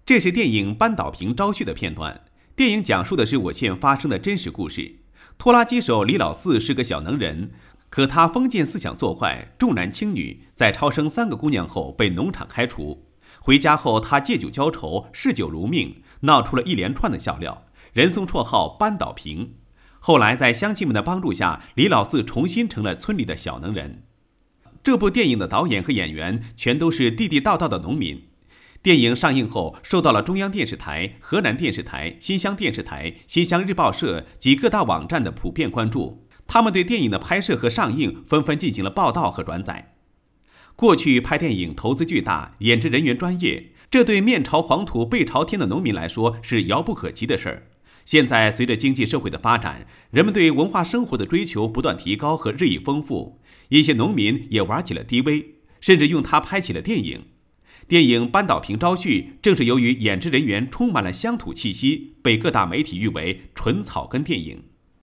这是电影班岛平招婿的片段。电影讲述的是我县发生的真实故事。拖拉机手李老四是个小能人，可他封建思想作坏，重男轻女，在超生3个姑娘后被农场开除。回家后，他借酒浇愁，嗜酒如命，闹出了一连串的笑料，人送绰号班岛平。后来在乡亲们的帮助下，李老四重新成了村里的小能人。这部电影的导演和演员全都是地地道道的农民。电影上映后，受到了中央电视台、河南电视台、新乡电视台、新乡日报社及各大网站的普遍关注。他们对电影的拍摄和上映纷纷进行了报道和转载。过去拍电影投资巨大，演职人员专业，这对面朝黄土背朝天的农民来说是遥不可及的事儿。现在随着经济社会的发展，人们对文化生活的追求不断提高和日益丰富，一些农民也玩起了 DV， 甚至用它拍起了电影。电影班岛平招婿正是由于演职人员充满了乡土气息，被各大媒体誉为纯草根电影。